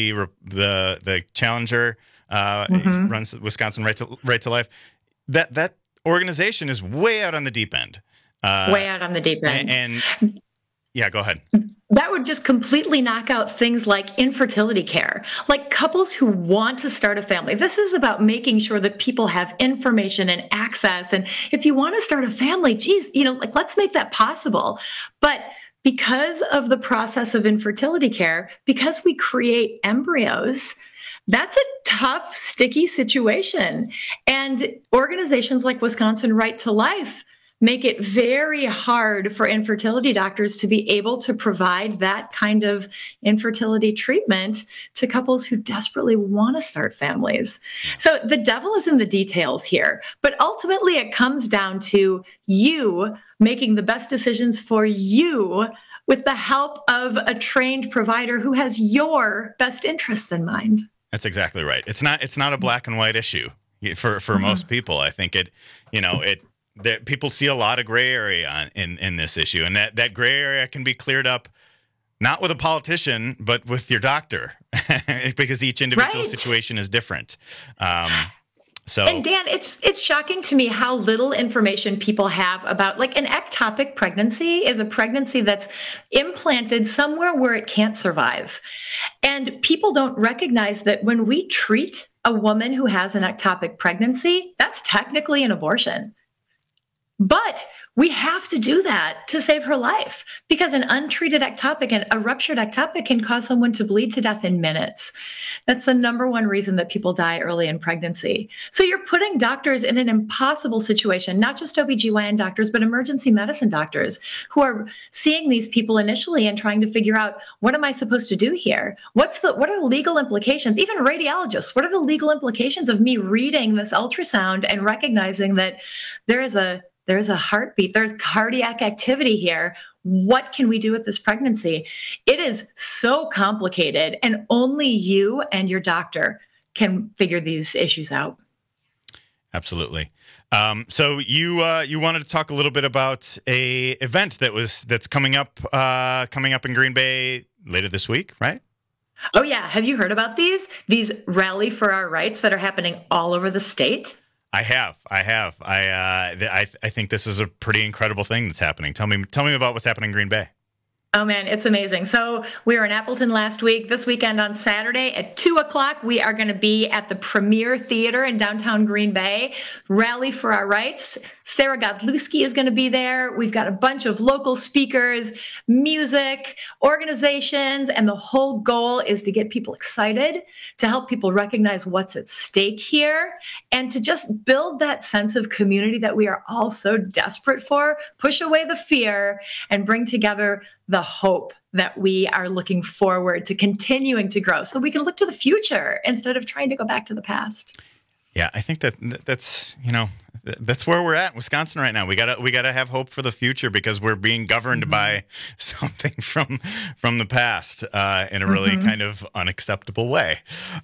the challenger runs Wisconsin Right to Life. That organization is way out on the deep end. Way out on the deep end. And yeah, go ahead. That would just completely knock out things like infertility care, like couples who want to start a family. This is about making sure that people have information and access. And if you want to start a family, let's make that possible. But because of the process of infertility care, because we create embryos, that's a tough, sticky situation. And organizations like Wisconsin Right to Life make it very hard for infertility doctors to be able to provide that kind of infertility treatment to couples who desperately want to start families. So the devil is in the details here, but ultimately it comes down to you making the best decisions for you with the help of a trained provider who has your best interests in mind. That's exactly right. It's not a black and white issue for most people. I think that people see a lot of gray area in this issue, and that gray area can be cleared up not with a politician, but with your doctor, because each individual situation is different. And Dan, it's shocking to me how little information people have about, like, an ectopic pregnancy is a pregnancy that's implanted somewhere where it can't survive. And people don't recognize that when we treat a woman who has an ectopic pregnancy, that's technically an abortion. But we have to do that to save her life, because an untreated ectopic and a ruptured ectopic can cause someone to bleed to death in minutes. That's the number one reason that people die early in pregnancy. So you're putting doctors in an impossible situation, not just OBGYN doctors, but emergency medicine doctors who are seeing these people initially and trying to figure out, what am I supposed to do here? What are the legal implications? Even radiologists, what are the legal implications of me reading this ultrasound and recognizing that there's a heartbeat, there's cardiac activity here. What can we do with this pregnancy? It is so complicated, and only you and your doctor can figure these issues out. Absolutely. So you wanted to talk a little bit about a event that's coming up in Green Bay later this week, right? Oh, yeah. Have you heard about these Rally for Our Rights that are happening all over the state? I have. I think this is a pretty incredible thing that's happening. Tell me about what's happening in Green Bay. Oh, man, it's amazing. So we were in Appleton last week. This weekend on Saturday at 2 o'clock, we are going to be at the Premier Theater in downtown Green Bay. Rally for Our Rights. Sarah Godlewski is going to be there. We've got a bunch of local speakers, music, organizations, and the whole goal is to get people excited, to help people recognize what's at stake here, and to just build that sense of community that we are all so desperate for, push away the fear, and bring together the hope that we are looking forward to continuing to grow so we can look to the future instead of trying to go back to the past. Yeah, I think that's where we're at in Wisconsin right now. We gotta have hope for the future because we're being governed by something from the past in a really kind of unacceptable way.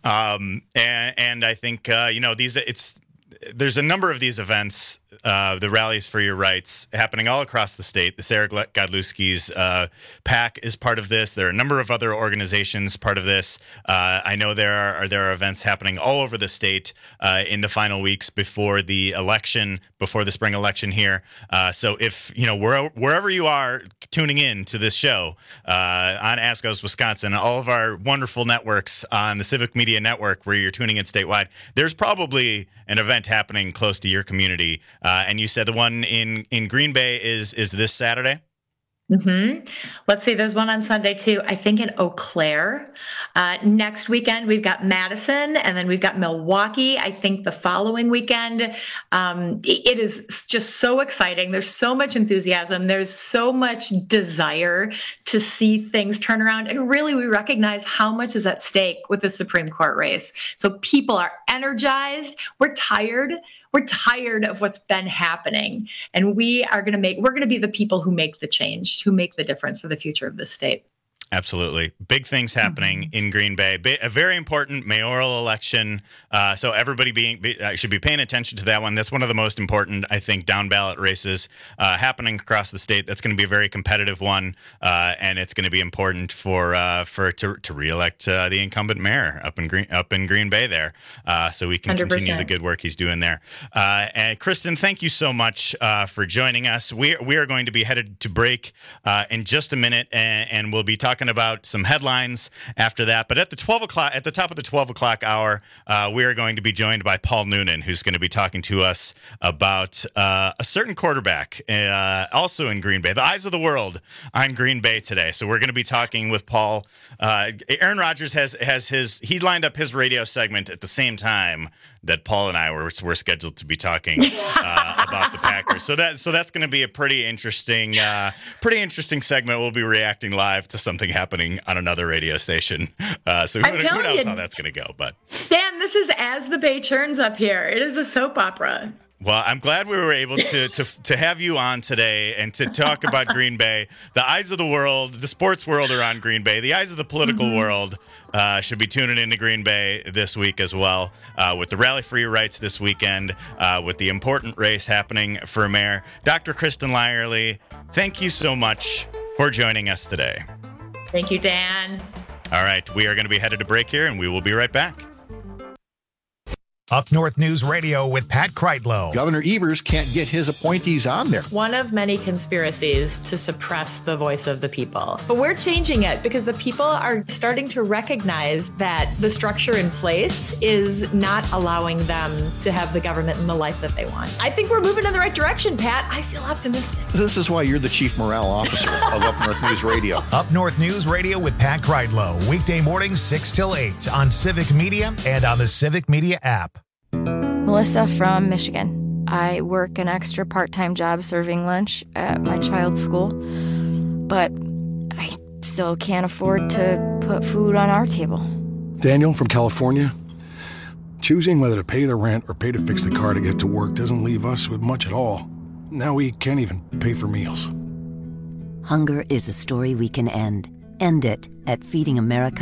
And I think there's a number of these events, the rallies for your rights, happening all across the state. The Sarah Godlewski's PAC is part of this. There are a number of other organizations part of this. I know there are events happening all over the state in the final weeks before the election, before the spring election here. So if wherever you are tuning in to this show on Ask Us Wisconsin, all of our wonderful networks on the Civic Media Network where you're tuning in statewide, there's probably an event happening close to your community. And you said the one in Green Bay is this Saturday? Let's see, there's one on Sunday too, I think in Eau Claire. Next weekend, we've got Madison, and then we've got Milwaukee, I think the following weekend. It is just so exciting. There's so much enthusiasm. There's so much desire to see things turn around. And really, we recognize how much is at stake with the Supreme Court race. So people are energized. We're tired. We're tired of what's been happening, and we're going to be the people who make the change, who make the difference for the future of this state. Absolutely. Big things happening in Green Bay. A very important mayoral election. So everybody should be paying attention to that one. That's one of the most important, I think, down ballot races happening across the state. That's going to be a very competitive one, and it's going to be important to reelect the incumbent mayor up in Green Bay there, so we can 100%. Continue the good work he's doing there. And Kristen, thank you so much for joining us. We are going to be headed to break in just a minute, and we'll be talking about some headlines after that. But at the top of the 12 o'clock hour, we are going to be joined by Paul Noonan, who's going to be talking to us about a certain quarterback, also in Green Bay. The eyes of the world on Green Bay today. So we're going to be talking with Paul. Aaron Rodgers he lined up his radio segment at the same time that Paul and I were scheduled to be talking about the Packers. So that's going to be a pretty interesting segment. We'll be reacting live to something happening on another radio station. So who knows how that's going to go? But Dan, this is As the Bay Churns up here. It is a soap opera. Well, I'm glad we were able to have you on today and to talk about Green Bay. The eyes of the world, the sports world are on Green Bay. The eyes of the political world should be tuning into Green Bay this week as well, with the Rally for Your Rights this weekend, with the important race happening for mayor. Dr. Kristen Lyerly, thank you so much for joining us today. Thank you, Dan. All right, we are going to be headed to break here, and we will be right back. Up North News Radio with Pat Kreitlow. Governor Evers can't get his appointees on there. One of many conspiracies to suppress the voice of the people. But we're changing it because the people are starting to recognize that the structure in place is not allowing them to have the government and the life that they want. I think we're moving in the right direction, Pat. I feel optimistic. This is why you're the chief morale officer of Up North News Radio. Up North News Radio with Pat Kreitlow. Weekday mornings 6 till 8 on Civic Media and on the Civic Media app. Melissa from Michigan. I work an extra part-time job serving lunch at my child's school, but I still can't afford to put food on our table. Daniel from California. Choosing whether to pay the rent or pay to fix the car to get to work doesn't leave us with much at all. Now we can't even pay for meals. Hunger is a story we can end. End it at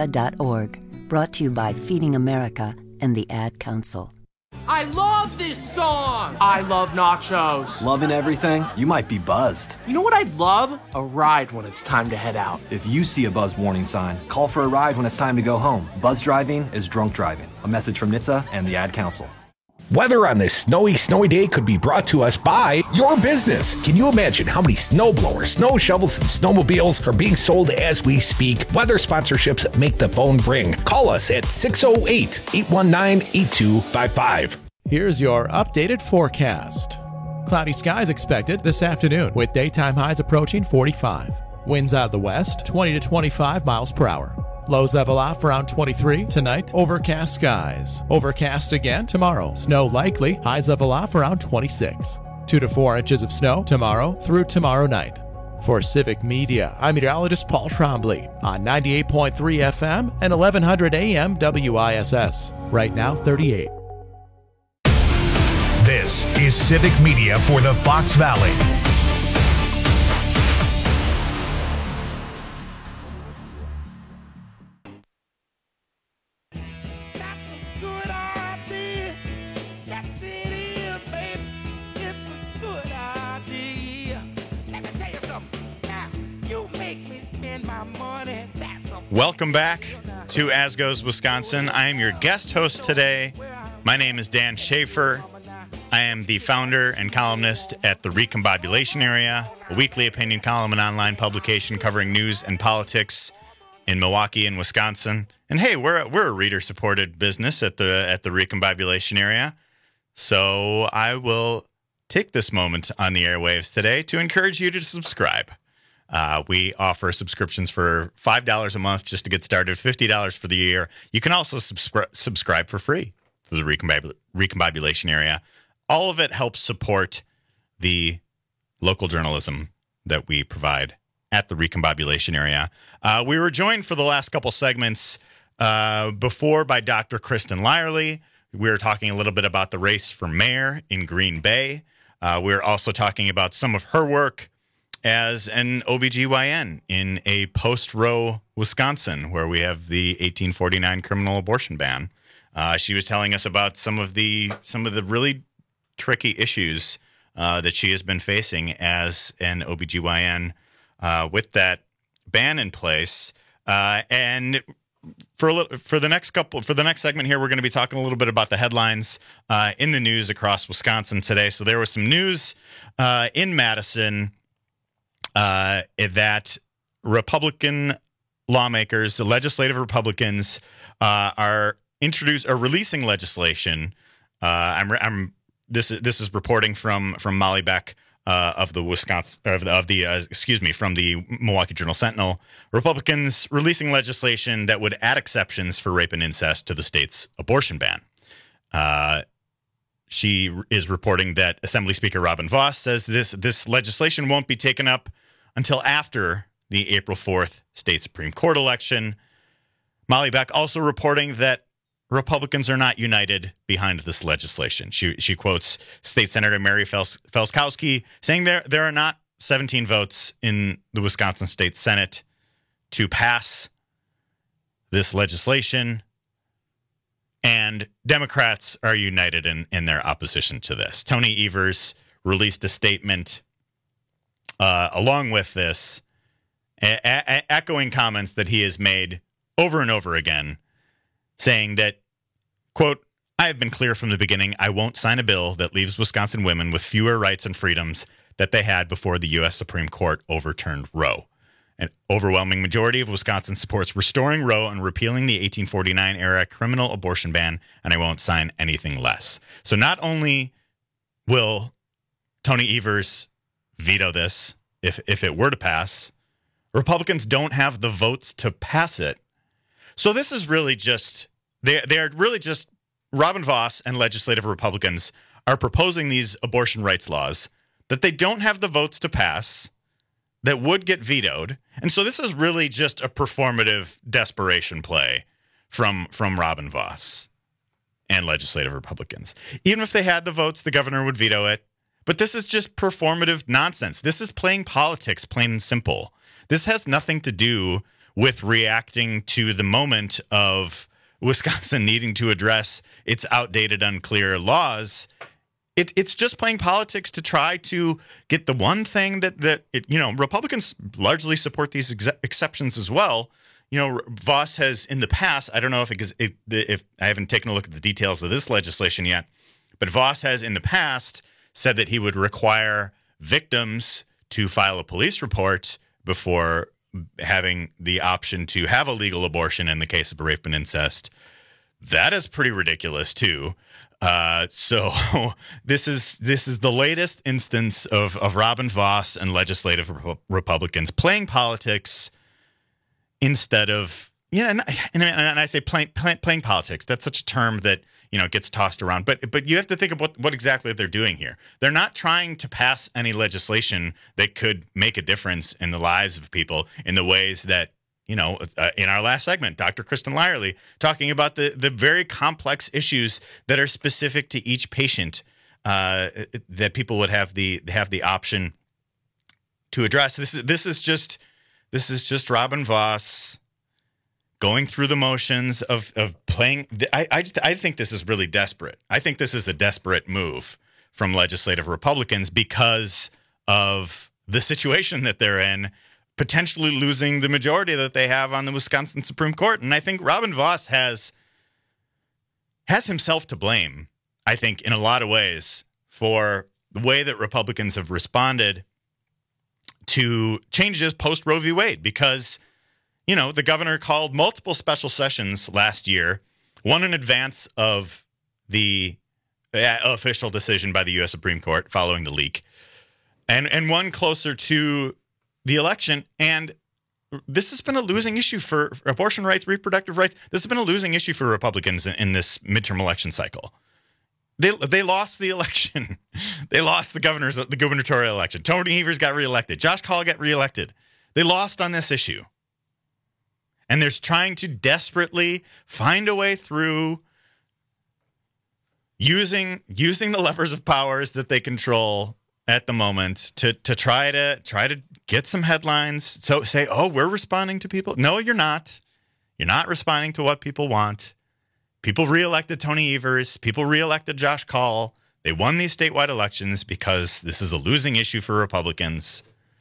feedingamerica.org. Brought to you by Feeding America and the Ad Council. I love this song. I love nachos. Loving everything? You might be buzzed. You know what I'd love? A ride when it's time to head out. If you see a buzzed warning sign, call for a ride when it's time to go home. Buzz driving is drunk driving. A message from NHTSA and the Ad Council. Weather on this snowy day could be brought to us by your business. Can you imagine how many snow blowers, snow shovels, and snowmobiles are being sold as we speak? Weather sponsorships make the phone ring. Call us at 608-819-8255. Here's your updated forecast. Cloudy skies expected this afternoon with daytime highs approaching 45. Winds out of the west, 20 to 25 miles per hour. Lows level off around 23 tonight. Overcast skies. Overcast again tomorrow. Snow likely. Highs level off around 26. 2 to 4 inches of snow tomorrow through tomorrow night. For Civic Media, I'm meteorologist Paul Trombley on 98.3 FM and 1100 AM WISS. Right now, 38. This is Civic Media for the Fox Valley. Welcome back to As Goes Wisconsin. I am your guest host today. My name is Dan Schaefer. I am the founder and columnist at the Recombobulation Area, a weekly opinion column and online publication covering news and politics in Milwaukee and Wisconsin. And hey, we're a reader-supported business at the Recombobulation Area. So I will take this moment on the airwaves today to encourage you to subscribe. We offer subscriptions for $5 a month just to get started, $50 for the year. You can also subscribe for free to the Recombobulation Area. All of it helps support the local journalism that we provide at the Recombobulation Area. We were joined for the last couple segments before by Dr. Kristen Lyerly. We were talking a little bit about the race for mayor in Green Bay. We were also talking about some of her work as an OBGYN in a post-Roe Wisconsin, where we have the 1849 criminal abortion ban. She was telling us about some of the really tricky issues that she has been facing as an OBGYN with that ban in place. And for the next segment here, we're going to be talking a little bit about the headlines in the news across Wisconsin today. So there was some news in Madison that Republican lawmakers, the legislative Republicans, are releasing legislation. This is reporting from Molly Beck of the from the Milwaukee Journal Sentinel. Republicans releasing legislation that would add exceptions for rape and incest to the state's abortion ban. She is reporting that Assembly Speaker Robin Vos says this legislation won't be taken up until after the April 4th state Supreme Court election. Molly Beck also reporting that Republicans are not united behind this legislation. She quotes State Senator Mary Felskowski saying there are not 17 votes in the Wisconsin State Senate to pass this legislation, and Democrats are united in their opposition to this. Tony Evers released a statement along with this, echoing comments that he has made over and over again, saying that, quote, "I have been clear from the beginning, I won't sign a bill that leaves Wisconsin women with fewer rights and freedoms that they had before the U.S. Supreme Court overturned Roe. An overwhelming majority of Wisconsin supports restoring Roe and repealing the 1849-era criminal abortion ban, and I won't sign anything less." So not only will Tony Evers veto this if it were to pass, Republicans don't have the votes to pass it. So this is really just, they're really just, Robin Vos and legislative Republicans are proposing these abortion rights laws that they don't have the votes to pass, that would get vetoed. And so this is really just a performative desperation play from Robin Vos and legislative Republicans. Even if they had the votes, the governor would veto it. But this is just performative nonsense. This is playing politics, plain and simple. This has nothing to do with reacting to the moment of Wisconsin needing to address its outdated, unclear laws. It's just playing politics to try to get the one thing that Republicans largely support these exceptions as well. Vos has in the past, I don't know if I haven't taken a look at the details of this legislation yet, but Vos has in the past said that he would require victims to file a police report before having the option to have a legal abortion in the case of rape and incest. That is pretty ridiculous too. So this is the latest instance of Robin Vos and legislative Republicans playing politics instead of, and I say playing politics. That's such a term that, gets tossed around. But you have to think of what exactly they're doing here. They're not trying to pass any legislation that could make a difference in the lives of people in the ways that, in our last segment, Dr. Kristen Lyerly talking about the very complex issues that are specific to each patient that people would have the option to address. This is just Robin Vos going through the motions of playing. I think this is really desperate. I think this is a desperate move from legislative Republicans because of the situation that they're in, potentially losing the majority that they have on the Wisconsin Supreme Court. And I think Robin Vos has himself to blame, I think, in a lot of ways for the way that Republicans have responded to changes post Roe v. Wade, because, the governor called multiple special sessions last year, one in advance of the official decision by the U.S. Supreme Court following the leak, and one closer to the election. And this has been a losing issue for abortion rights, reproductive rights. This has been a losing issue for Republicans in this midterm election cycle. They lost the election. They lost the gubernatorial election. Tony Evers got reelected. Josh Kaul got reelected. They lost on this issue. And they're trying to desperately find a way through using the levers of powers that they control at the moment to try to get some headlines. So say, oh, we're responding to people. No, you're not. You're not responding to what people want. People reelected Tony Evers. People reelected Josh Kaul. They won these statewide elections because this is a losing issue for Republicans.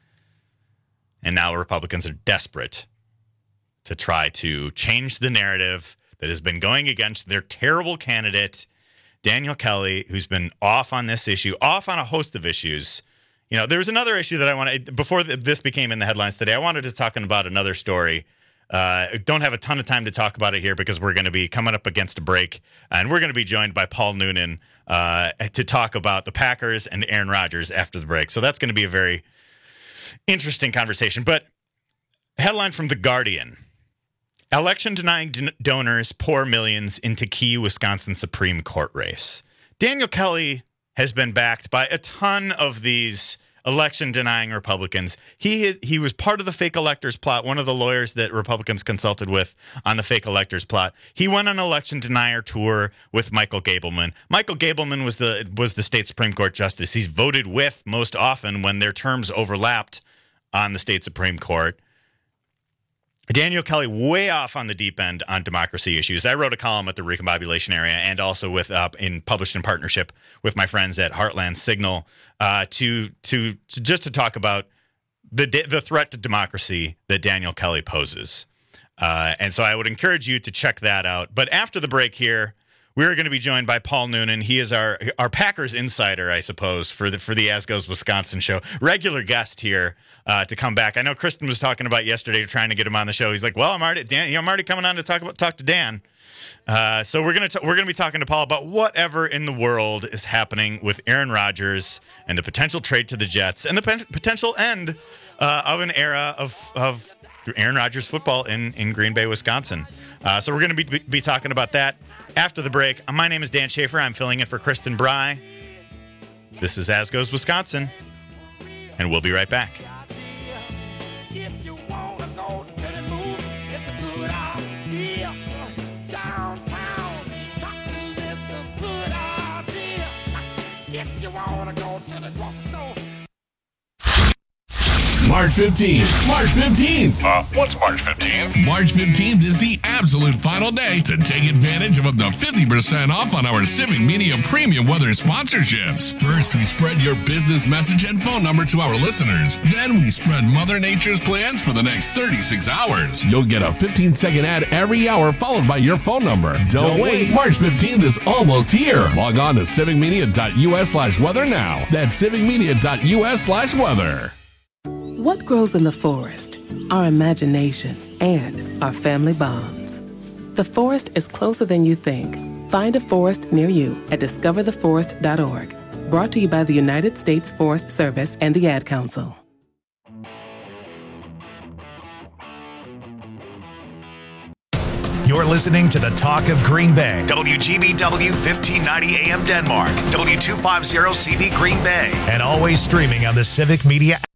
And now Republicans are desperate to try to change the narrative that has been going against their terrible candidate, Daniel Kelly, who's been off on this issue, off on a host of issues. There was another issue that I wanted, before this became in the headlines today, I wanted to talk about another story. Don't have a ton of time to talk about it here because we're going to be coming up against a break, and we're going to be joined by Paul Noonan to talk about the Packers and Aaron Rodgers after the break. So that's going to be a very interesting conversation. But headline from The Guardian: election-denying donors pour millions into key Wisconsin Supreme Court race. Daniel Kelly has been backed by a ton of these election-denying Republicans. He was part of the fake electors plot, one of the lawyers that Republicans consulted with on the fake electors plot. He went on an election denier tour with Michael Gableman. Michael Gableman was the state Supreme Court justice he's voted with most often when their terms overlapped on the state Supreme Court. Daniel Kelly way off on the deep end on democracy issues. I wrote a column at the Recombobulation Area and also published in partnership with my friends at Heartland Signal to talk about the threat to democracy that Daniel Kelly poses. And so I would encourage you to check that out. But after the break here, we're going to be joined by Paul Noonan. He is our Packers insider, I suppose, for the As Goes Wisconsin show. Regular guest here to come back. I know Kristen was talking about yesterday, trying to get him on the show. He's like, "Well, I'm already coming on to talk to Dan." So we're gonna be talking to Paul about whatever in the world is happening with Aaron Rodgers and the potential trade to the Jets and the potential end of an era of Aaron Rodgers football in Green Bay, Wisconsin. So we're going to be talking about that after the break. My name is Dan Schaefer. I'm filling in for Kristen Bry. This is As Goes Wisconsin, and we'll be right back. March 15th. March 15th. What's March 15th? March 15th is the absolute final day to take advantage of up to 50% off on our Civic Media Premium Weather sponsorships. First, we spread your business message and phone number to our listeners. Then we spread Mother Nature's plans for the next 36 hours. You'll get a 15-second ad every hour followed by your phone number. Don't wait. March 15th is almost here. Log on to civicmedia.us/weather now. That's civicmedia.us/weather. What grows in the forest? Our imagination and our family bonds. The forest is closer than you think. Find a forest near you at discovertheforest.org. Brought to you by the United States Forest Service and the Ad Council. You're listening to the Talk of Green Bay. WGBW 1590 AM Denmark. W250 CV Green Bay. And always streaming on the Civic Media